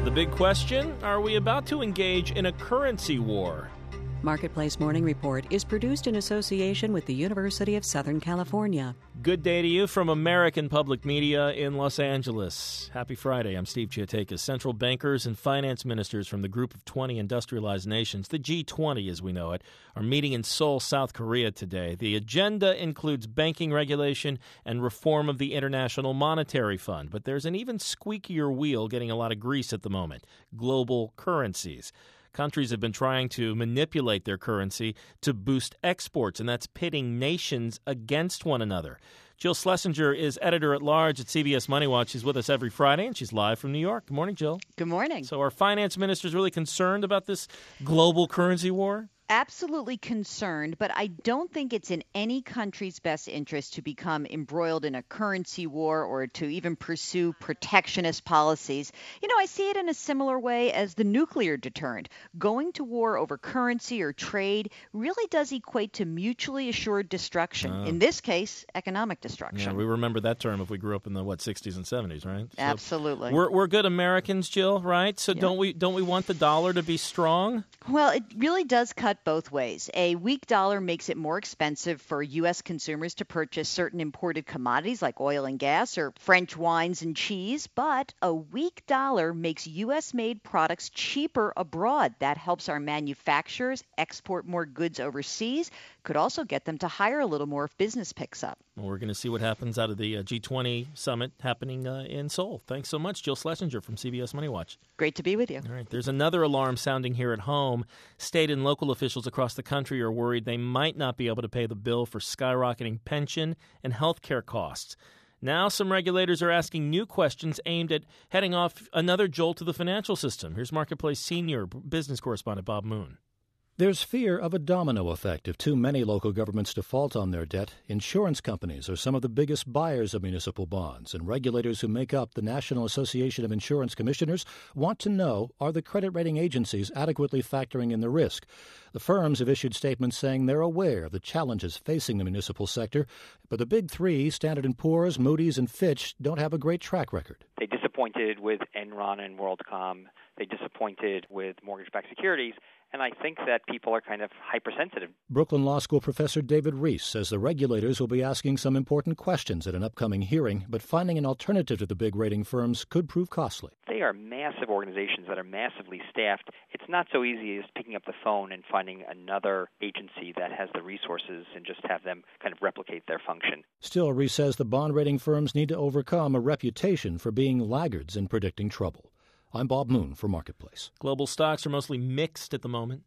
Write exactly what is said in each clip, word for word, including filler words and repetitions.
The big question, are we about to engage in a currency war? Marketplace Morning Report is produced in association with the University of Southern California. Good day to you from American Public Media in Los Angeles. Happy Friday. I'm Steve Chiotakis. Central bankers and finance ministers from the Group of twenty industrialized nations, the G twenty as we know it, are meeting in Seoul, South Korea today. The agenda includes banking regulation and reform of the International Monetary Fund. But there's an even squeakier wheel getting a lot of grease at the moment: global currencies. Countries have been trying to manipulate their currency to boost exports, and that's pitting nations against one another. Jill Schlesinger is editor-at-large at C B S Money Watch. She's with us every Friday, and she's live from New York. Good morning, Jill. Good morning. So are finance ministers really concerned about this global currency war? Absolutely concerned, but I don't think it's in any country's best interest to become embroiled in a currency war or to even pursue protectionist policies. You know, I see it in a similar way as the nuclear deterrent. Going to war over currency or trade really does equate to mutually assured destruction. Uh, in this case, economic destruction. Yeah, we remember that term if we grew up in the, what, sixties and seventies, right? So Absolutely. We're, we're good Americans, Jill, right? So yeah. don't we don't we want the dollar to be strong? Well, it really does cut both ways. A weak dollar makes it more expensive for U S consumers to purchase certain imported commodities like oil and gas or French wines and cheese, but a weak dollar makes U S-made products cheaper abroad. That helps our manufacturers export more goods overseas. Could also get them to hire a little more if business picks up. Well, we're going to see what happens out of the uh, G twenty summit happening uh, in Seoul. Thanks so much, Jill Schlesinger from C B S Money Watch. Great to be with you. All right. There's another alarm sounding here at home. State and local officials across the country are worried they might not be able to pay the bill for skyrocketing pension and health care costs. Now some regulators are asking new questions aimed at heading off another jolt to the financial system. Here's Marketplace senior business correspondent Bob Moon. There's fear of a domino effect if too many local governments default on their debt. Insurance companies are some of the biggest buyers of municipal bonds, and regulators who make up the National Association of Insurance Commissioners want to know, are the credit rating agencies adequately factoring in the risk? The firms have issued statements saying they're aware of the challenges facing the municipal sector, but the big three, Standard and Poor's, Moody's, and Fitch, don't have a great track record. They disappointed with Enron and WorldCom. They disappointed with mortgage-backed securities. And I think that people are kind of hypersensitive. Brooklyn Law School professor David Reese says the regulators will be asking some important questions at an upcoming hearing, but finding an alternative to the big rating firms could prove costly. They are massive organizations that are massively staffed. It's not so easy as picking up the phone and finding another agency that has the resources and just have them kind of replicate their function. Still, Reese says the bond rating firms need to overcome a reputation for being laggards in predicting trouble. I'm Bob Moon for Marketplace. Global stocks are mostly mixed at the moment.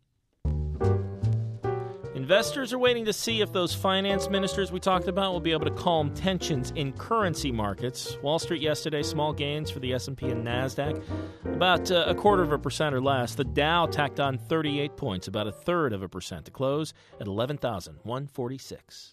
Investors are waiting to see if those finance ministers we talked about will be able to calm tensions in currency markets. Wall Street yesterday, small gains for the S and P and NASDAQ, about uh, a quarter of a percent or less. The Dow tacked on thirty-eight points, about a third of a percent, to close at eleven thousand one hundred forty-six.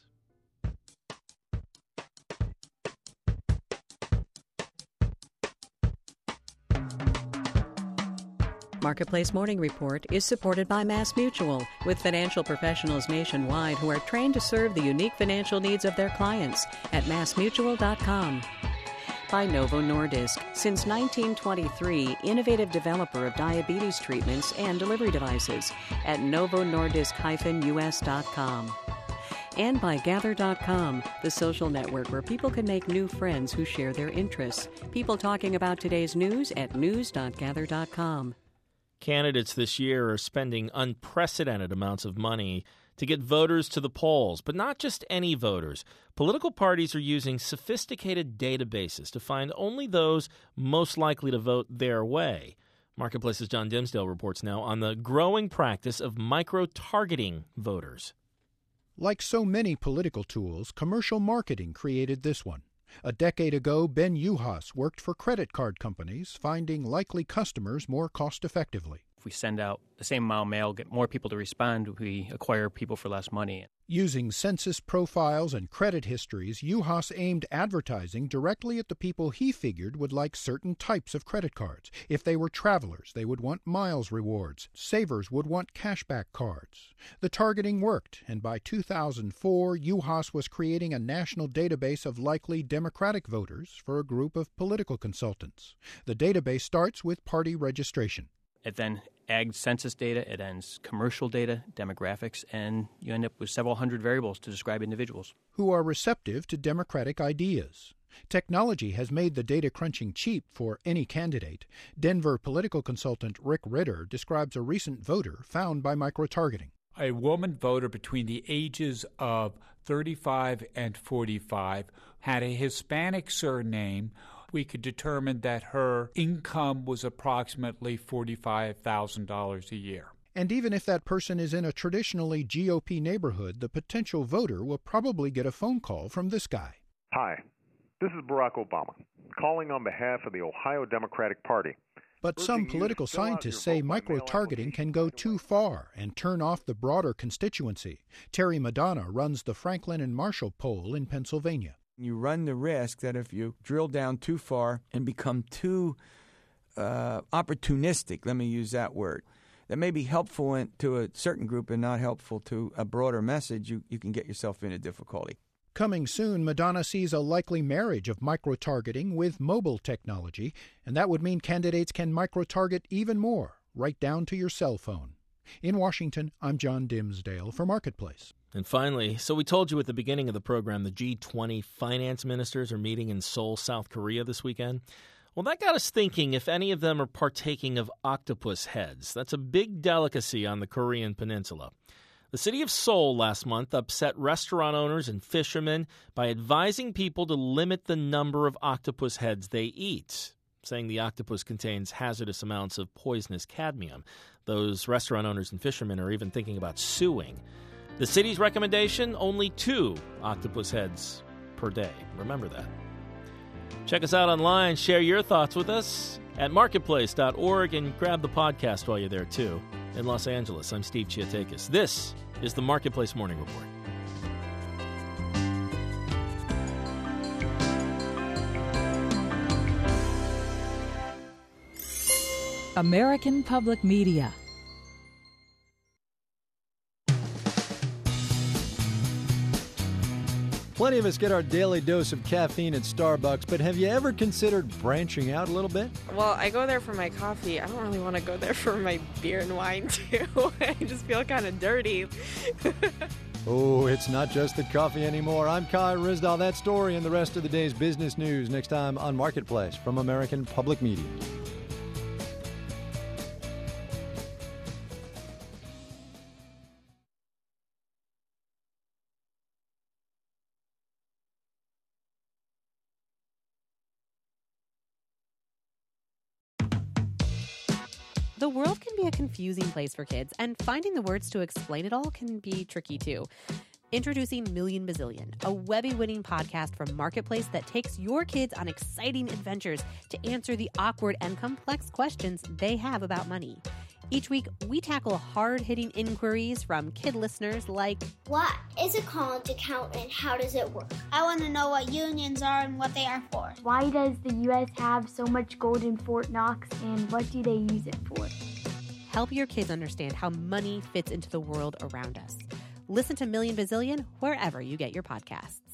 Marketplace Morning Report is supported by MassMutual, with financial professionals nationwide who are trained to serve the unique financial needs of their clients at mass mutual dot com. By Novo Nordisk, since nineteen twenty-three, innovative developer of diabetes treatments and delivery devices at novo nordisk dash u s dot com. And by Gather dot com, the social network where people can make new friends who share their interests. People talking about today's news at news dot gather dot com. Candidates this year are spending unprecedented amounts of money to get voters to the polls, but not just any voters. Political parties are using sophisticated databases to find only those most likely to vote their way. Marketplace's John Dimsdale reports now on the growing practice of micro-targeting voters. Like so many political tools, commercial marketing created this one. A decade ago, Ben Uhas worked for credit card companies, finding likely customers more cost-effectively. If we send out the same amount of mail, get more people to respond, we acquire people for less money. Using census profiles and credit histories, Juhas aimed advertising directly at the people he figured would like certain types of credit cards. If they were travelers, they would want miles rewards. Savers would want cashback cards. The targeting worked, and by two thousand four, Juhas was creating a national database of likely Democratic voters for a group of political consultants. The database starts with party registration. It then ag census data, it ends commercial data, demographics, and you end up with several hundred variables to describe individuals. Who are receptive to Democratic ideas. Technology has made the data crunching cheap for any candidate. Denver political consultant Rick Ritter describes a recent voter found by microtargeting. A woman voter between the ages of thirty-five and forty-five had a Hispanic surname. We could determine that her income was approximately forty-five thousand dollars a year. And even if that person is in a traditionally G O P neighborhood, the potential voter will probably get a phone call from this guy. Hi, this is Barack Obama, calling on behalf of the Ohio Democratic Party. But some political scientists say micro-targeting can go too far and turn off the broader constituency. Terry Madonna runs the Franklin and Marshall poll in Pennsylvania. You run the risk that if you drill down too far and become too uh, opportunistic, let me use that word, that may be helpful in, to a certain group and not helpful to a broader message, you, you can get yourself into difficulty. Coming soon, Madonna sees a likely marriage of micro-targeting with mobile technology, and that would mean candidates can micro-target even more, right down to your cell phone. In Washington, I'm John Dimsdale for Marketplace. And finally, so we told you at the beginning of the program, the G twenty finance ministers are meeting in Seoul, South Korea this weekend. Well, that got us thinking if any of them are partaking of octopus heads. That's a big delicacy on the Korean peninsula. The city of Seoul last month upset restaurant owners and fishermen by advising people to limit the number of octopus heads they eat, saying the octopus contains hazardous amounts of poisonous cadmium. Those restaurant owners and fishermen are even thinking about suing. The city's recommendation, only two octopus heads per day. Remember that. Check us out online. Share your thoughts with us at marketplace dot org and grab the podcast while you're there, too. In Los Angeles, I'm Steve Chiatakis. This is the Marketplace Morning Report. American Public Media. Plenty of us get our daily dose of caffeine at Starbucks, but have you ever considered branching out a little bit? Well, I go there for my coffee. I don't really want to go there for my beer and wine, too. I just feel kind of dirty. Oh, it's not just the coffee anymore. I'm Kai Ryssdal. That story and the rest of the day's business news next time on Marketplace from American Public Media. The world can be a confusing place for kids, and finding the words to explain it all can be tricky, too. Introducing Million Bazillion, a Webby-winning podcast from Marketplace that takes your kids on exciting adventures to answer the awkward and complex questions they have about money. Each week, we tackle hard-hitting inquiries from kid listeners like, what is a college account and how does it work? I want to know what unions are and what they are for. Why does the U S have so much gold in Fort Knox and what do they use it for? Help your kids understand how money fits into the world around us. Listen to Million Bazillion wherever you get your podcasts.